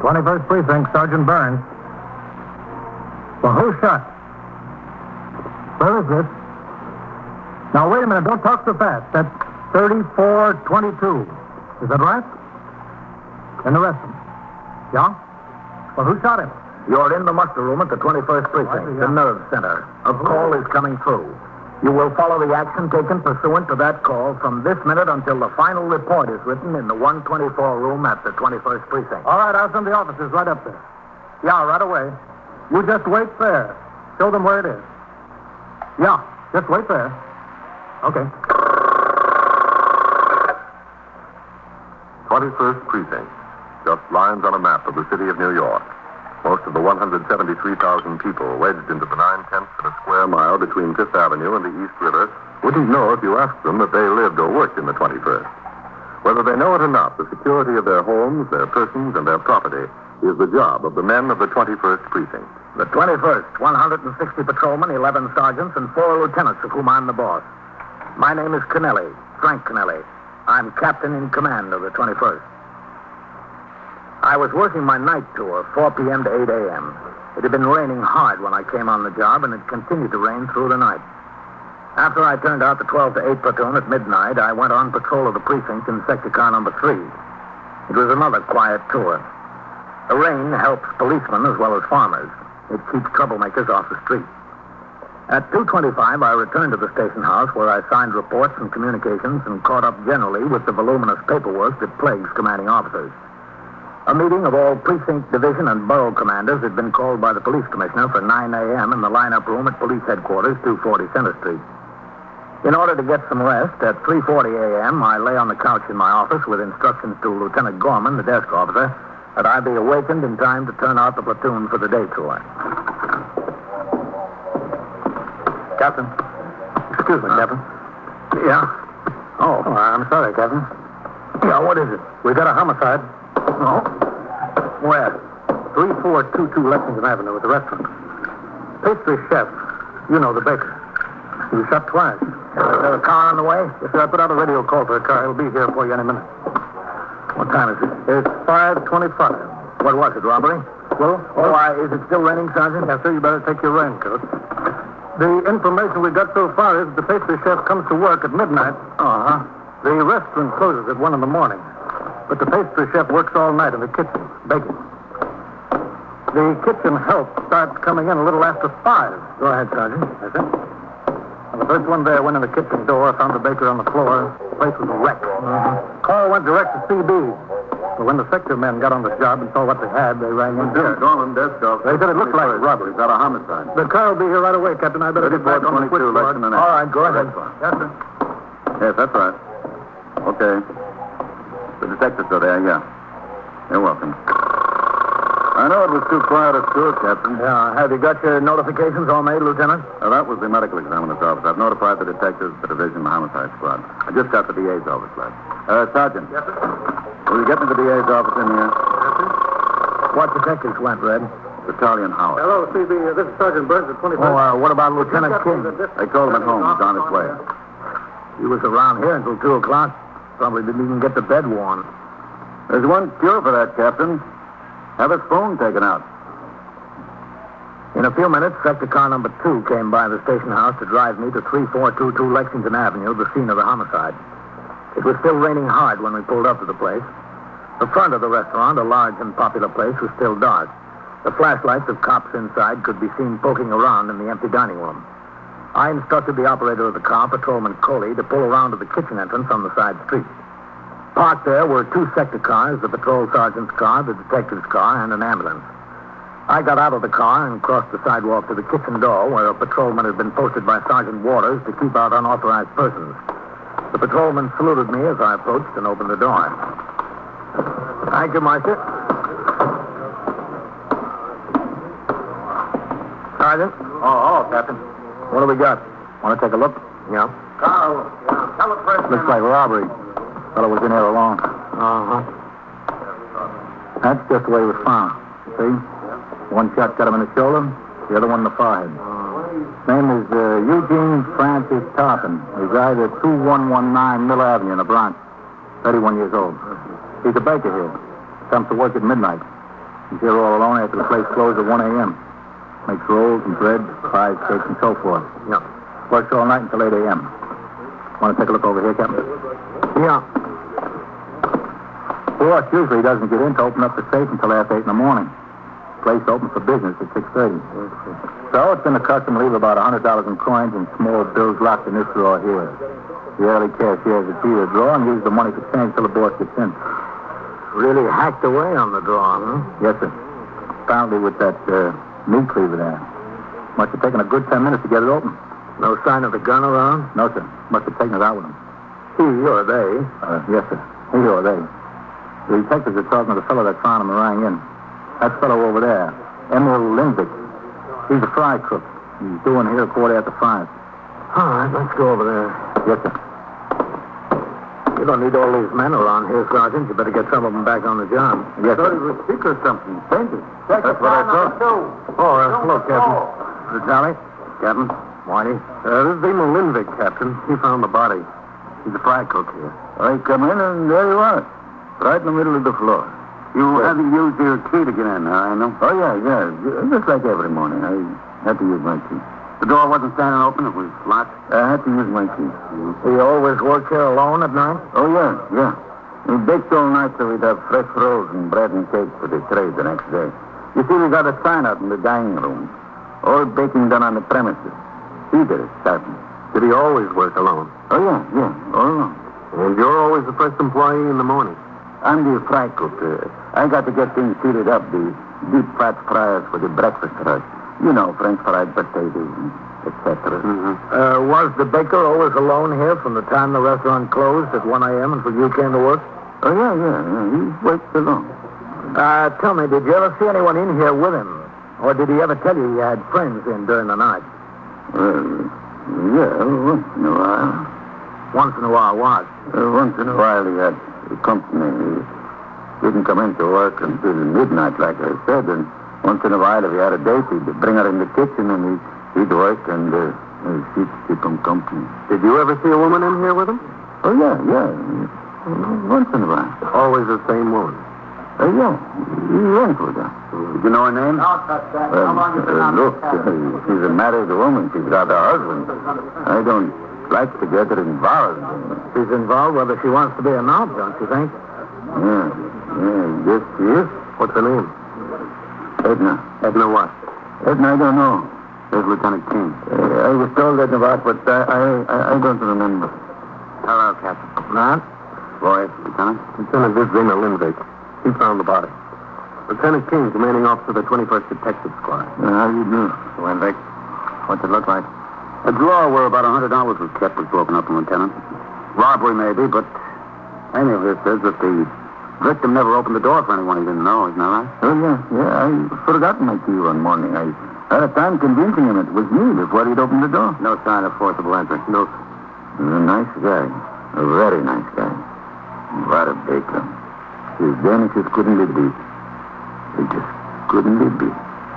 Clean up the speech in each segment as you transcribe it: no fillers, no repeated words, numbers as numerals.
21st Precinct, Sergeant Burns. Well, who shot? Where is this? Now, wait a minute. Don't talk so fast. That's 3422. Is that right? And the rest of them? Yeah? Well, who shot him? You're in the muster room at the 21st Precinct, the nerve center. A call is coming through. You will follow the action taken pursuant to that call from this minute until the final report is written in the 124 room at the 21st Precinct. All right, I'll send the officers right up there. Yeah, right away. You just wait there. Show them where it is. Yeah, just wait there. Okay. 21st Precinct. Just lines on a map of the city of New York. Most of the 173,000 people wedged into the 9/10 of a square mile between Fifth Avenue and the East River wouldn't know if you asked them that they lived or worked in the 21st. Whether they know it or not, the security of their homes, their persons, and their property is the job of the men of the 21st Precinct. The 21st, 160 patrolmen, 11 sergeants, and 4 lieutenants of whom I'm the boss. My name is Kennelly, Frank Kennelly. I'm captain in command of the 21st. I was working my night tour, 4 p.m. to 8 a.m. It had been raining hard when I came on the job, and it continued to rain through the night. After I turned out the 12 to 8 platoon at midnight, I went on patrol of the precinct in sector car number 3. It was another quiet tour. The rain helps policemen as well as farmers. It keeps troublemakers off the street. At 2:25, I returned to the station house where I signed reports and communications and caught up generally with the voluminous paperwork that plagues commanding officers. A meeting of all precinct, division, and borough commanders had been called by the police commissioner for 9 a.m. in the lineup room at police headquarters, 240 Center Street. In order to get some rest, at 3:40 a.m., I lay on the couch in my office with instructions to Lieutenant Gorman, the desk officer, that I be awakened in time to turn out the platoon for the day tour. Captain. Excuse me, Captain. Yeah? Oh, I'm sorry, Captain. Yeah, what is it? We got a homicide. Oh? Where? 3422 Lexington Avenue at the restaurant. Pastry chef. You know, the baker. He was shot twice. Is there a car on the way? Yes, sir. I put out a radio call for a car. He'll be here for you any minute. What time is it? It's 5:25. What was it, robbery? Well, Is it still raining, Sergeant? Yes, sir. You better take your raincoat. The information we got so far is that the pastry chef comes to work at midnight. Uh-huh. The restaurant closes at 1 in the morning. But the pastry chef works all night in the kitchen, baking. The kitchen help starts coming in a little after 5. Go ahead, Sergeant. That's it. And the first one there went in the kitchen door, found the baker on the floor. The place was a wreck. Call went direct to CB. But when the sector men got on the job and saw what they had, they rang in here. Gorman, desk officer. They said it looked like a robbery. We've got a homicide. The car will be here right away, Captain. I better get back on the switchboard. Lexington Avenue. All right, go ahead. Yes, sir. Yes, that's right. Okay. The detectives are there, yeah. You're welcome. I know it was too quiet at school, Captain. Yeah, have you got your notifications all made, Lieutenant? That was the medical examiner's office. I've notified the detectives, the division, the homicide squad. I just got the DA's office, lad. Sergeant. Yes, sir. Will you get me the DA's office in here? Yes, sir. What detectives went, Red? Italian Howard. Hello, CB. This is Sergeant Burns at 21st. What about Lieutenant King? They told him at home. He's on his way. He was around here until 2 o'clock. Probably didn't even get to bed warm. There's one cure for that, Captain. Have his phone taken out. In a few minutes, sector car number 2 came by the station house to drive me to 3422 Lexington Avenue, the scene of the homicide. It was still raining hard when we pulled up to the place. The front of the restaurant, a large and popular place, was still dark. The flashlights of cops inside could be seen poking around in the empty dining room. I instructed the operator of the car, Patrolman Coley, to pull around to the kitchen entrance on the side street. Parked there were 2 sector cars, the patrol sergeant's car, the detective's car, and an ambulance. I got out of the car and crossed the sidewalk to the kitchen door where a patrolman had been posted by Sergeant Waters to keep out unauthorized persons. The patrolman saluted me as I approached and opened the door. Thank you, Marshal. Sergeant? Oh, Captain. What do we got? Want to take a look? Yeah. Carl, tell the press. Looks like robbery. Fellow was in here alone. Uh-huh. That's just the way he was found. See? One shot got him in the shoulder, the other one in the forehead. His name is Eugene Francis Tarpon. He resides at 2119 Mill Avenue in the Bronx. 31 years old. He's a baker here. Comes to work at midnight. He's here all alone after the place closed at 1 a.m. Makes rolls and bread, pies, cakes, and so forth. Yeah. Works all night until 8 a.m. Want to take a look over here, Captain? Yeah. Boss usually doesn't get in to open up the safe until after 8 in the morning. Place open for business at 6:30. So it's been the custom to leave about $100 in coins and small bills locked in this drawer here. The early cashier has a key to the drawer and uses the money for change till the boss gets in. Really hacked away on the drawer, huh? Yes, sir. Apparently with that meat cleaver there. Must have taken a good 10 minutes to get it open. No sign of the gun around? No, sir. Must have taken it out with him. He or they? Yes, sir. He or they. The detectives are talking to the fellow that found him and rang in. That fellow over there, Emil Lindvik. He's a fry cook. He's doing here at 5:15. All right, let's go over there. Yes, sir. You don't need all these men around here, Sergeant. You better get some of them back on the job. Yes, sir. Thought he was sick or something. Fainted. That's what I thought. Oh, hello, Captain. The Charlie? Captain? Morning. This is Emil Lindvik, Captain. He found the body. He's a fry cook here. I come in and there you are. Right in the middle of the floor. You haven't used your key to get in, I know. Oh, yeah. Just like every morning. I had to use my key. The door wasn't standing open. It was locked. I had to use my key. You always work here alone at night? Oh, yeah. We baked all night so we'd have fresh rolls and bread and cake for the trade the next day. You see, we got a sign out in the dining room. All baking done on the premises. Either starting. Did he always work alone? Oh, yeah. All along. And you're always the first employee in the morning? I'm the fry cook. I got to get things heated up, the deep fat fryers for the breakfast rush. You know, French fried potatoes, etc. Mm-hmm. Was the baker always alone here from the time the restaurant closed at 1 a.m. until you came to work? Oh, yeah. He worked alone. Tell me, did you ever see anyone in here with him? Or did he ever tell you he had friends in during the night? Yeah, once in a while. Once in a while, what? Once in a while he had company. He didn't come into work until midnight, like I said, and once in a while, if he had a date, he'd bring her in the kitchen and he'd work and she'd keep him company. Did you ever see a woman in here with him? Oh, yeah. Once in a while. Always the same woman? Yeah. He went with her. Did you know her name? No, that's that. How long you been on Look, she's a married woman. She's got a husband. I don't like to get her involved. She's involved whether she wants to be or not, don't you think? Yeah, yes, she is. What's her name? Edna. Edna what? Edna, I don't know. There's Lieutenant King. I was told Edna about, but I don't remember. Hello, Captain. Matt? Boy, Lieutenant? Lieutenant, this is Emil Lindvik. He found the body. Lieutenant King, commanding officer of the 21st Detective Squad. How do you do, Lindvik? What's it look like? A drawer where about $100 was kept was broken up, Lieutenant. Robbery, maybe, but any of this says that the victim never opened the door for anyone he didn't know, isn't that right? Oh, yeah. I forgot my key one morning. I had a time convincing him it was me before he'd opened the door. No sign of forcible entry? No. He was a nice guy. A very nice guy. What a baker. His vanishes couldn't be beat. They just couldn't be beat.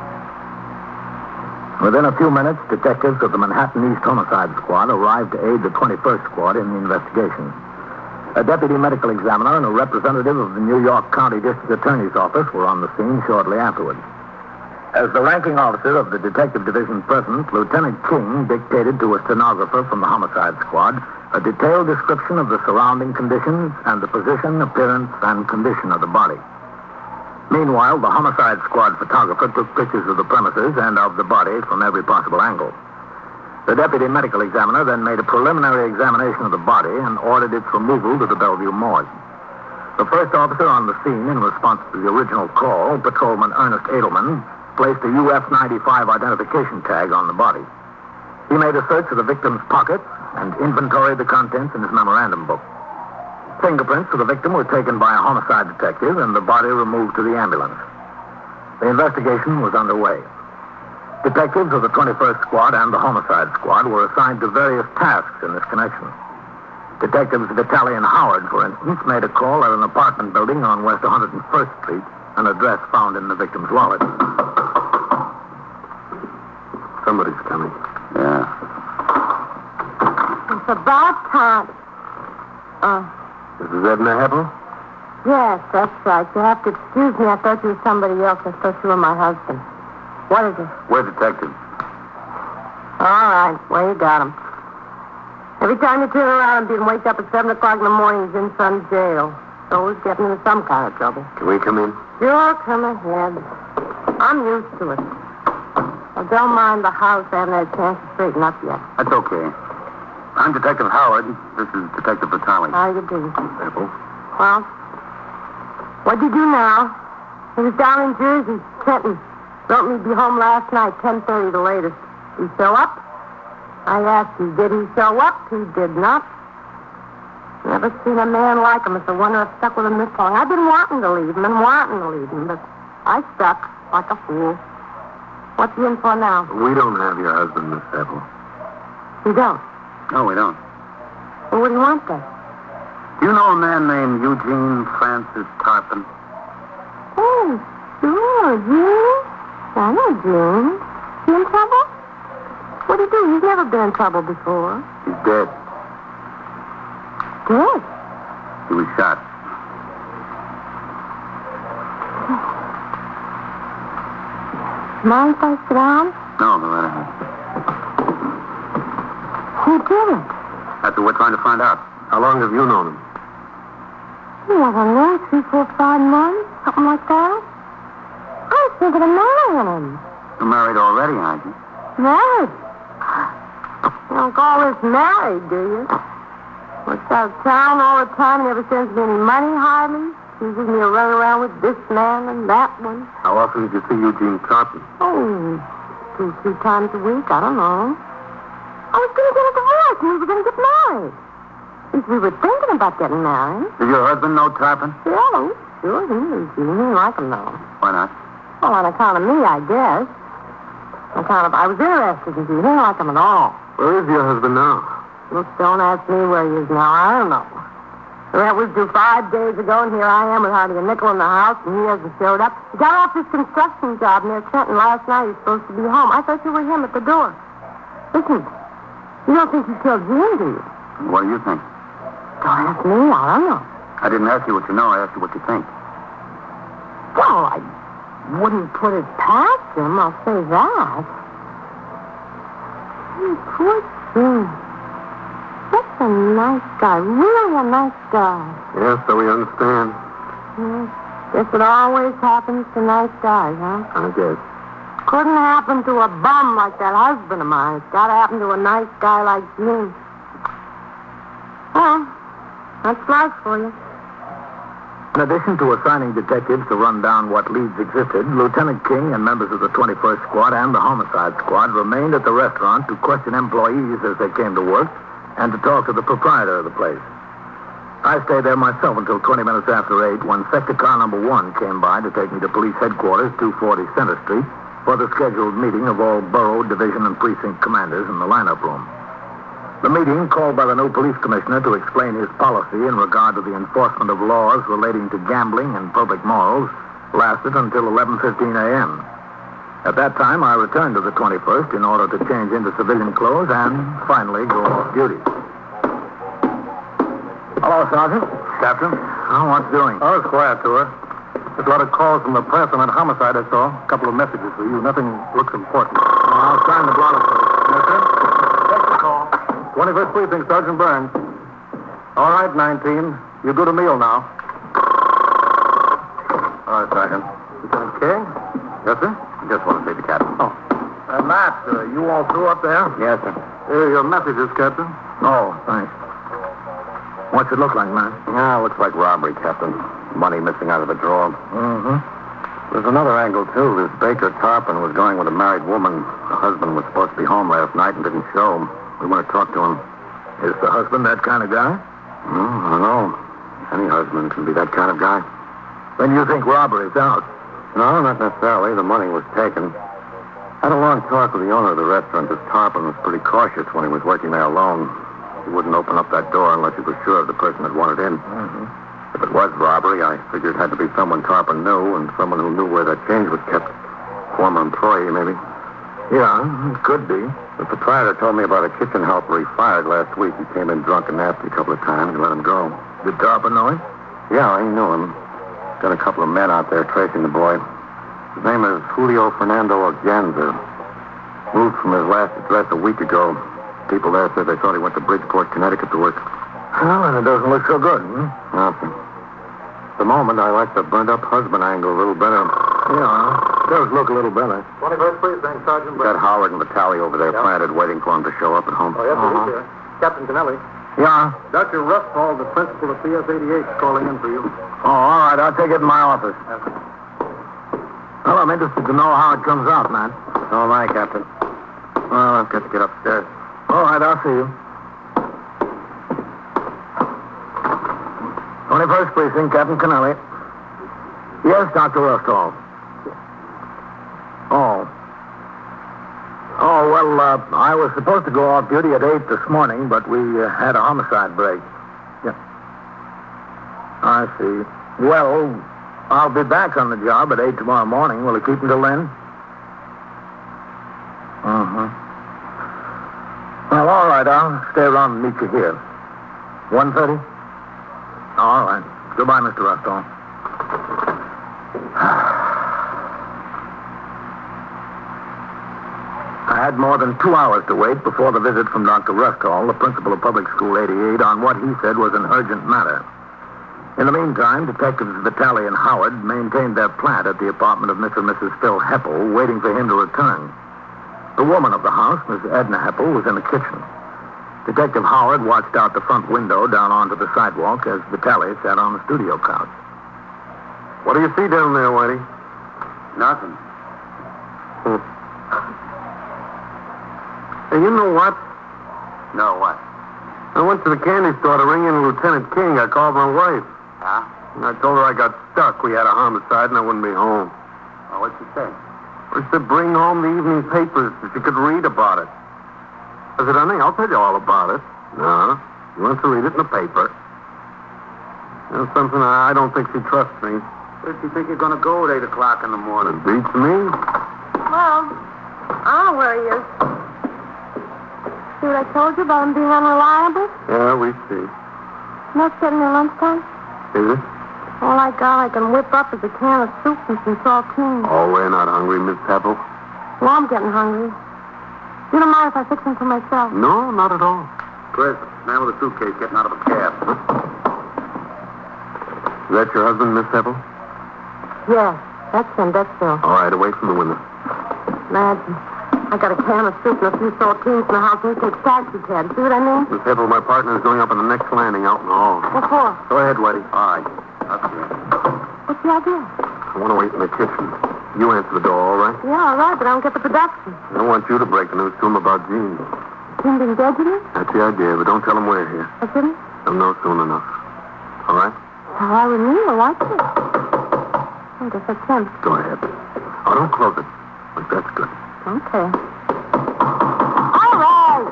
Within a few minutes, detectives of the Manhattan East Homicide Squad arrived to aid the 21st Squad in the investigation. A deputy medical examiner and a representative of the New York County District Attorney's Office were on the scene shortly afterwards. As the ranking officer of the Detective Division present, Lieutenant King dictated to a stenographer from the Homicide Squad a detailed description of the surrounding conditions and the position, appearance, and condition of the body. Meanwhile, the Homicide Squad photographer took pictures of the premises and of the body from every possible angle. The deputy medical examiner then made a preliminary examination of the body and ordered its removal to the Bellevue morgue. The first officer on the scene, in response to the original call, Patrolman Ernest Edelman, placed a UF-95 identification tag on the body. He made a search of the victim's pockets and inventoried the contents in his memorandum book. Fingerprints of the victim were taken by a homicide detective and the body removed to the ambulance. The investigation was underway. Detectives of the 21st Squad and the Homicide Squad were assigned to various tasks in this connection. Detectives Vitale and Howard, for instance, made a call at an apartment building on West 101st Street, an address found in the victim's wallet. Somebody's coming. Yeah. It's about time. This is Edna Heppel? Yes, that's right. You have to excuse me. I thought you were somebody else. I thought you were my husband. What is it? We're detectives. All right. Well, you got him. Every time you turn around, being waked up at 7 o'clock in the morning, he's in some jail. So he's getting into some kind of trouble. Can we come in? Sure, come ahead. I'm used to it. I don't mind the house. I haven't had a chance to straighten up yet. That's okay. I'm Detective Howard. This is Detective Vitale. How you do? Apple. Well, what'd you do now? He was down in Jersey, Trenton. Wrote me to be home last night, 10:30 the latest. He show up? I asked him, did he show up? He did not. Never seen a man like him. It's a wonder I've stuck with him this long. I've been wanting to leave him, but I stuck like a fool. What's he in for now? We don't have your husband, Miss Apple. You don't? No, we don't. Well, what do you want then? Do you know a man named Eugene Francis Tarpon? Oh, sure, June. I know June. He in trouble? What'd he do? He's never been in trouble before. He's dead. Dead? He was shot. Mind if I sit down? No, no matter. Who did it? That's what we're trying to find out. How long have you known him? I don't know, 3, 4, 5 months, something like that. I was thinking of marrying him. You're married already, aren't you? Married? You don't call this married, do you? Works out of town all the time, never sends me any money, hardly. Chooses me to run around with this man and that one. How often did you see Eugene Tarpon? Oh, 2, 3 times a week, I don't know. I was going to get a divorce and we were going to get married. At least we were thinking about getting married. Did your husband know Tarpon? Yeah, sure, he knew you. He didn't like him, though. Why not? Well, on account of me, I guess. On account of I was interested in you. He didn't like him at all. Where is your husband now? Look, don't ask me where he is now. I don't know. That was due 5 days ago, and here I am with hardly a nickel in the house, and he hasn't showed up. He got off his construction job near Trenton last night. He's supposed to be home. I thought you were him at the door. Listen, you don't think he killed June, do you? What do you think? Don't ask me. I don't know. I didn't ask you what you know. I asked you what you think. Well, I wouldn't put it past him, I'll say that. Poor June. Such a nice guy. Really a nice guy. Yes, so we understand. Guess it always happens to nice guys, huh? I guess. Couldn't happen to a bum like that husband of mine. It's got to happen to a nice guy like June. Well, that's life for you. In addition to assigning detectives to run down what leads existed, Lieutenant King and members of the 21st Squad and the Homicide Squad remained at the restaurant to question employees as they came to work and to talk to the proprietor of the place. I stayed there myself until 20 minutes after 8 when sector car number 1 came by to take me to police headquarters, 240 Center Street, for the scheduled meeting of all borough, division, and precinct commanders in the lineup room. The meeting, called by the new police commissioner to explain his policy in regard to the enforcement of laws relating to gambling and public morals, lasted until 11:15 a.m. At that time, I returned to the 21st in order to change into civilian clothes and finally go off duty. Hello, Sergeant. Captain. Oh, what's doing? Oh, it's quiet, tour. Just a lot of calls from the press on that homicide I saw. A couple of messages for you. Nothing looks important. I'll sign the blotter, please. Yes, sir. Take the call. 21st Precinct, Sergeant Burns. All right, 19. You do the meal now. All right, Sergeant. Lieutenant King? Yes, sir? I just want to see the captain. Oh. Matt, you all through up there? Yes, sir. Your messages, Captain. Oh, thanks. What's it look like, man? Yeah, looks like robbery, Captain. Money missing out of the drawer. Mm-hmm. There's another angle, too. This Baker Tarpon was going with a married woman. The husband was supposed to be home last night and didn't show. We want to talk to him. Is the husband that kind of guy? I don't know. Any husband can be that kind of guy. Then you think robbery's out? No, not necessarily. The money was taken. Had a long talk with the owner of the restaurant. This Tarpon was pretty cautious when he was working there alone. He wouldn't open up that door unless he was sure of the person that wanted in. Mm-hmm. If it was robbery, I figured it had to be someone Tarpon knew and someone who knew where that change was kept. Former employee, maybe. Yeah, it could be. The proprietor told me about a kitchen helper he fired last week. He came in drunk and nasty a couple of times and let him go. Did Tarpon know him? Yeah, I knew him. Got a couple of men out there tracing the boy. His name is Julio Fernando Organza. Moved from his last address a week ago. People there said they thought he went to Bridgeport, Connecticut to work. Well, and it doesn't look so good, Nothing. At the moment, I like the burnt-up husband angle a little better. Yeah, it does look a little better. 21st Precinct, Sergeant Got Howard and Vitale over there planted, waiting for him to show up at home. Oh, yes, sir. Captain Kennelly. Yeah? Dr. Rustall, the principal of PS-88, is calling in for you. Oh, all right. I'll take it in my office. Well, I'm interested to know how it comes out, man. So am I, Captain. Well, I've got to get upstairs. All right, I'll see you. 21st Precinct, Captain Kennelly. Yes, Dr. Rustall. Oh. Oh, well, I was supposed to go off duty at 8 this morning, but we had a homicide break. Yeah. I see. Well, I'll be back on the job at 8 tomorrow morning. Will you keep until then? Well, all right. I'll stay around and meet you here. 1:30? All right. Goodbye, Mr. Rustall. I had more than 2 hours to wait before the visit from Dr. Rustall, the principal of Public School 88, on what he said was an urgent matter. In the meantime, Detectives Vitale and Howard maintained their plant at the apartment of Mr. and Mrs. Phil Heppel, waiting for him to return. The woman of the house, Miss Edna Heppel, was in the kitchen. Detective Howard watched out the front window down onto the sidewalk as Vitale sat on the studio couch. What do you see down there, Whitey? Nothing. Hey, you know what? No, what? I went to the candy store to ring in Lieutenant King. I called my wife. Huh? And I told her I got stuck. We had a homicide and I wouldn't be home. Oh, what'd she say? She said bring home the evening papers so she could read about it. I said, honey, I'll tell you all about it. No, she wants to read it in the paper. That's something I don't think she trusts me. Where do you think you're going to go at 8 o'clock in the morning? It beats me. Well, I don't know where he is. See what I told you about him being unreliable? Yeah, we see. Not getting your lunchtime? Is it? All I got I can whip up is a can of soup and some saltines. Oh, we're not hungry, Miss Heppel. Well, I'm getting hungry. You don't mind if I fix them for myself? No, not at all. Chris, man with a suitcase getting out of a cab. Is that your husband, Miss Heppel? Yeah, that's him, that's Phil. All right, away from the window. Imagine. I got a can of soup and a few saltines in the house, and he takes taxi cab. See what I mean? Miss Heppel, my partner is going up on the next landing out in the hall. What for? Go ahead, Whitey. All right. That's good. What's the idea? I want to wait in the kitchen. You answer the door, all right? Yeah, all right, but I don't get the production. I want you to break the news to him about Gene. Gene been dead, you mean? That's the idea, but don't tell him we're here. I didn't? I'll know soon enough. All right? All right with me, I like it. I guess that's him. Go ahead. Oh, don't close it. But that's good. Okay. All right.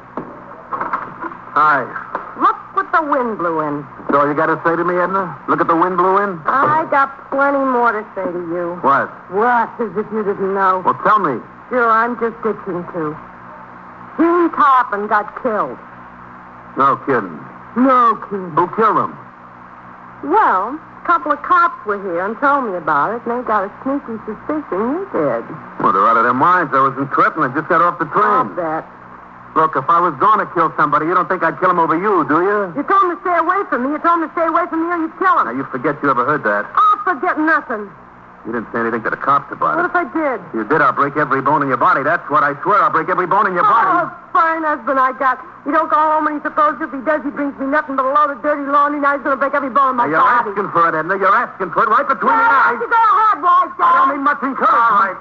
Hi. Look what the wind blew in. That's all you got to say to me, Edna? Look at the wind blew in? I got plenty more to say to you. What? What, as if you didn't know? Well, tell me. Sure, I'm just itching to. Gene Toppin got killed. No kidding. No kidding. Who killed him? Well, a couple of cops were here and told me about it, and they got a sneaky suspicion you did. Well, they're out of their minds. I was in Trenton. I just got off the train. Stop that. Look, if I was going to kill somebody, you don't think I'd kill him over you, do you? You told him to stay away from me. You told him to stay away from me or you'd kill him. Now, you forget you ever heard that. I'll forget nothing. You didn't say anything to the cops about What it. if I did? If you did, I'll break every bone in your body. That's what I swear. I'll break every bone in your Oh, body. fine husband I got. You don't go home when he's supposed to. If he does, he brings me nothing but a load of dirty laundry. Now he's going to break every bone in my Now, you're body. asking for it, Edna. You're asking for it right between Yeah, your eyes. you go ahead, White I don't need much encouragement.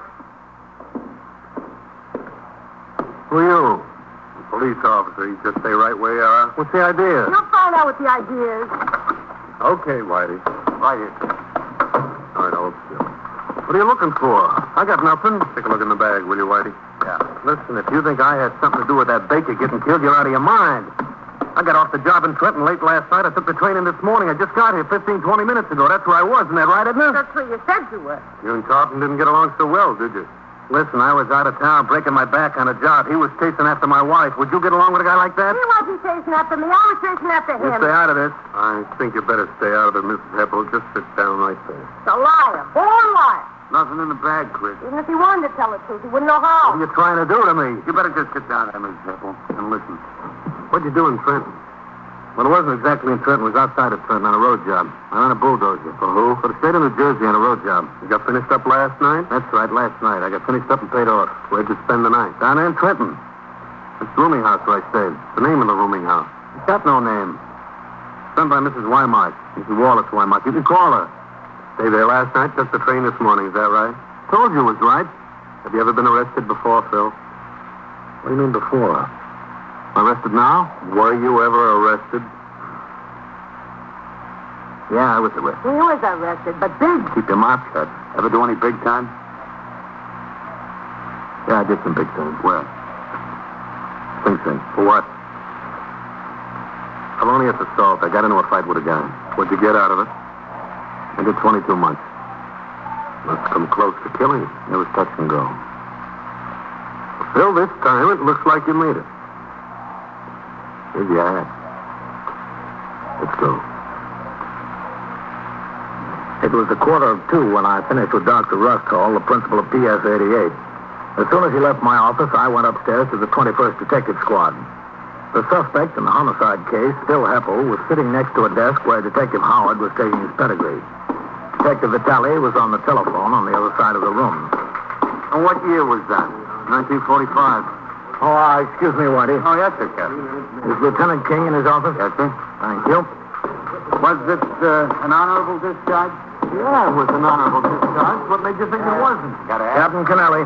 Who are you? A police officer. You just stay right where you are. What's the idea? You'll find out what the idea is. Okay, Whitey. Right here. All right, hold still. What are you looking for? I got nothing. Take a look in the bag, will you, Whitey? Yeah. Listen, if you think I had something to do with that baker getting killed, you're out of your mind. I got off the job in Trenton late last night. I took the train in this morning. I just got here 15, 20 minutes ago. That's where I was. Isn't that right, isn't it? That's where you said you were. You and Carlton didn't get along so well, did you? Listen, I was out of town breaking my back on a job. He was chasing after my wife. Would you get along with a guy like that? He wasn't chasing after me. I was chasing after You him. stay out of this. I think you better stay out of it, Mrs. Heppel. Just sit down right there. He's a liar. Born liar. Nothing in the bag, Chris. Even if he wanted to tell the truth, he wouldn't know What how. are you trying to do to me? You better just sit down there, Mrs. Heppel, and listen. What'd you do in Trenton? Well, it wasn't exactly in Trenton. It was outside of Trenton on a road job. I ran a bulldozer. For who? For the state of New Jersey on a road job. You got finished up last night? That's right, last night. I got finished up and paid off. Where'd you spend the night? Down there in Trenton. It's the rooming house where I stayed. The name of the rooming house. It's got no name. It's done by Mrs. Wymark. Mrs. Wallace Wymark. You can call her. Stay there last night, took the train this morning. Is that right? Told you it was right. Have you ever been arrested before, Phil? What do you mean before? Arrested now? Were you ever arrested? Yeah, I was arrested. He was arrested, but big. Keep your mouth shut. Ever do any big time? Yeah, I did some big time. Where? Sing Sing. For what? Felonious assault. I got into a fight with a guy. What'd you get out of it? I did 22 months. Must come close to killing. It was touch and go. Phil, this time it looks like you made it. Here's your hat. Let's go. It was 1:15 when I finished with Dr. Rusthall, the principal of PS 88. As soon as he left my office, I went upstairs to the 21st Detective Squad. The suspect in the homicide case, Phil Heppel, was sitting next to a desk where Detective Howard was taking his pedigree. Detective Vitale was on the telephone on the other side of the room. And what year was that? 1945. Oh, excuse me, Whitey. Oh, yes, sir, Captain. Is Lieutenant King in his office? Yes, sir. Thank you. Was it an honorable discharge? Yeah, it was an honorable discharge. What made you think it wasn't? Captain Kennelly.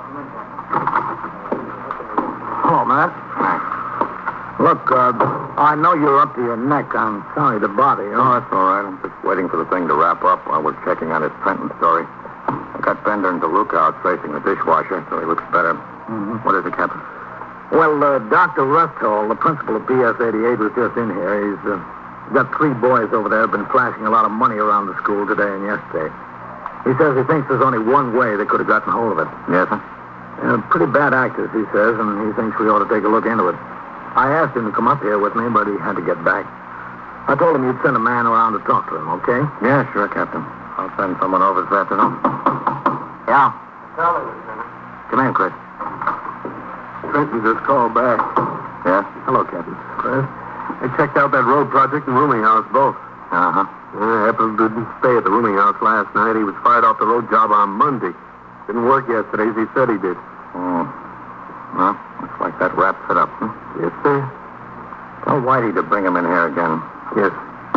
Hello, Matt. Look, I know you're up to your neck. I'm sorry to bother you. Oh, that's all right. I'm just waiting for the thing to wrap up while we're checking on his Trenton story. I got Bender and DeLuca out tracing the dishwasher, so he looks better. Mm-hmm. What is it, Captain? Well, Dr. Rusthall, the principal of PS 88, was just in here. He's got 3 boys over there who've been flashing a lot of money around the school today and yesterday. He says he thinks there's only one way they could have gotten hold of it. Yes, sir? Pretty bad actors, he says, and he thinks we ought to take a look into it. I asked him to come up here with me, but he had to get back. I told him you'd send a man around to talk to him, okay? Yeah, sure, Captain. I'll send someone over this afternoon. Yeah. Come in, Chris. Trenton just called back. Yeah? Hello, Captain. Chris, I checked out that road project and rooming house both. Uh-huh. Heppel didn't stay at the rooming house last night. He was fired off the road job on Monday. Didn't work yesterday as he said he did. Oh. Well, looks like that wraps it up. Yes, sir. Tell Whitey to bring him in here again. Yes.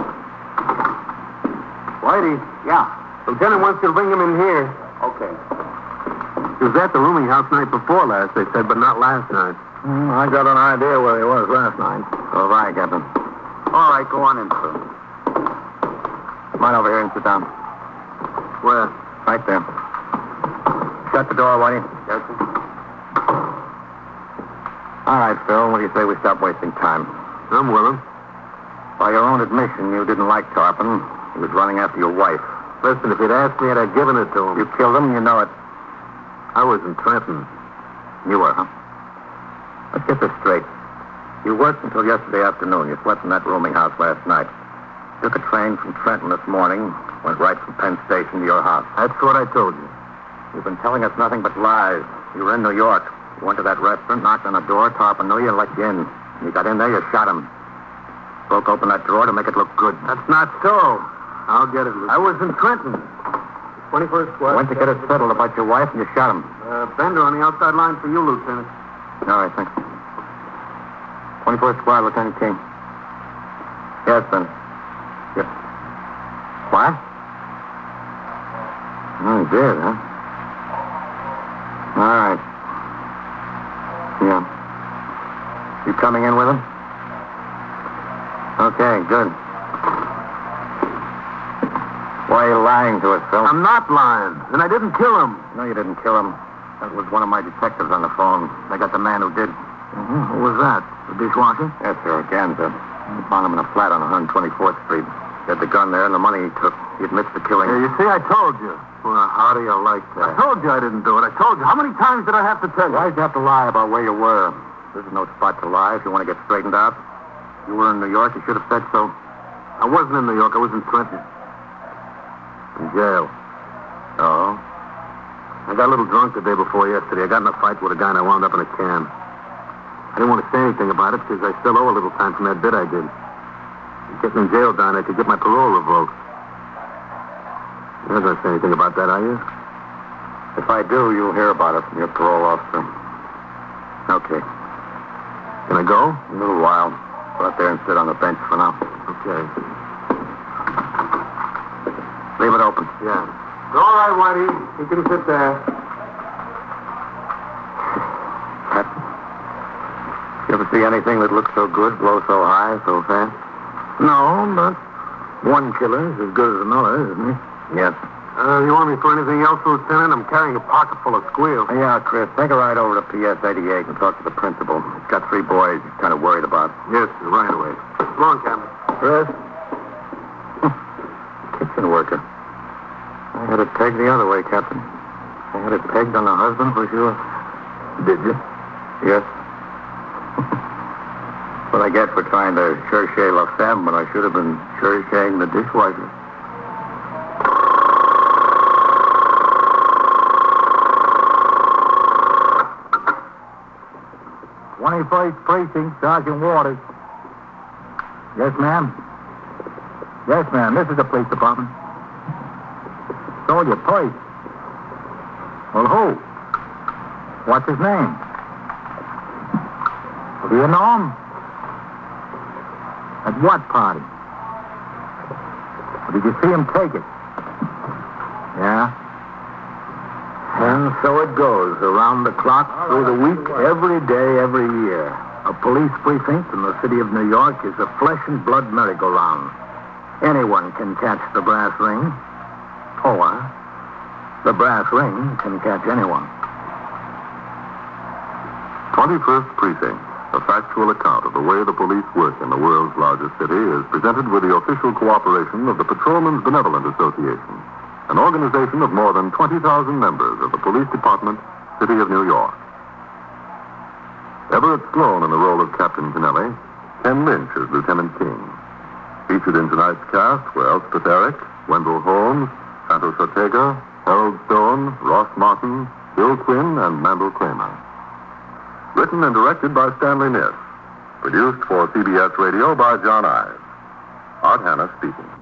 Whitey? Yeah. Lieutenant wants you to bring him in here. Okay. He was at the rooming house night before last, they said, but not last night. I got an idea where he was last night. So have I, Captain. All right, go on in, sir. Come on over here and sit down. Where? Right there. Shut the door, Whitey. Yes, sir. All right, Phil, what do you say we stop wasting time? I'm willing. By your own admission, you didn't like Tarpon. He was running after your wife. Listen, if he'd asked me, I'd have given it to him. You killed him, you know it. I was in Trenton. You were, huh? Let's get this straight. You worked until yesterday afternoon. You slept in that rooming house last night. Took a train from Trenton this morning, went right from Penn Station to your house. That's what I told you. You've been telling us nothing but lies. You were in New York. You went to that restaurant, knocked on the door, Tarpon knew you, and let you in. You got in there, you shot him. Broke open that drawer to make it look good. That's not so. I'll get it, Lieutenant. I was in Trenton. 21st Squad. Went to get it settled about your wife, and you shot him. Bender on the outside line for you, Lieutenant. All right, thanks. 21st Squad, Lieutenant King. Yes, Ben. Yes. What? Oh, he did, huh? All right. Yeah. You coming in with him? Okay, good. Why are you lying to us, Phil? I'm not lying, and I didn't kill him. No, you didn't kill him. That was one of my detectives on the phone. They got the man who did. Mm-hmm. Who was that? The dishwasher? Yes, sir, Ganza. We found him in a flat on 124th Street. He had the gun there and the money he took. He admits to killing. Yeah, you see, I told you. Well, how do you like that? I told you I didn't do it. I told you. How many times did I have to tell you? Why'd you have to lie about where you were? This is no spot to lie if you want to get straightened out. You were in New York. You should have said so. I wasn't in New York. I was in Trenton. In jail. Oh? I got a little drunk the day before yesterday. I got in a fight with a guy and I wound up in a can. I didn't want to say anything about it because I still owe a little time from that bid I did. Get me in jail down there to get my parole revoked. You're not going to say anything about that, are you? If I do, you'll hear about it from your parole officer. Okay. Can I go? A little while. Go out there and sit on the bench for now. Okay. Leave it open. Yeah. All right, Whitey. You can sit there. Captain, you ever see anything that looks so good, blow so high, so fast? No, but one killer is as good as another, isn't he? Yes. You want me for anything else, Lieutenant? I'm carrying a pocket full of squeals. Yeah, Chris, take a ride over to PS 88 and talk to the principal. He's got 3 boys he's kind of worried about. Yes, sir, right away. Come on, Captain. Chris? Kitchen worker. I had it pegged the other way, Captain. I had it pegged on the husband for sure. Did you? Yes. What I get for trying to cherchez la femme when I should have been cherching the dishwasher. First Precinct, Sergeant Waters. Yes, ma'am. Yes, ma'am. This is the police department. So your place. Well, who? What's his name? Do you know him? At what party? Or did you see him take it? Yeah? And so it goes, around the clock, through the week, every day, every year. A police precinct in the city of New York is a flesh and blood merry-go-round. Anyone can catch the brass ring, or the brass ring can catch anyone. 21st Precinct, a factual account of the way the police work in the world's largest city, is presented with the official cooperation of the Patrolmen's Benevolent Association, an organization of more than 20,000 members of the Police Department, City of New York. Everett Sloan in the role of Captain Kennelly, Ken Lynch as Lieutenant King. Featured in tonight's cast were Elspeth Eric, Wendell Holmes, Santos Ortega, Harold Stone, Ross Martin, Bill Quinn, and Mandel Kramer. Written and directed by Stanley Niss. Produced for CBS Radio by John Ives. Art Hanna speaking.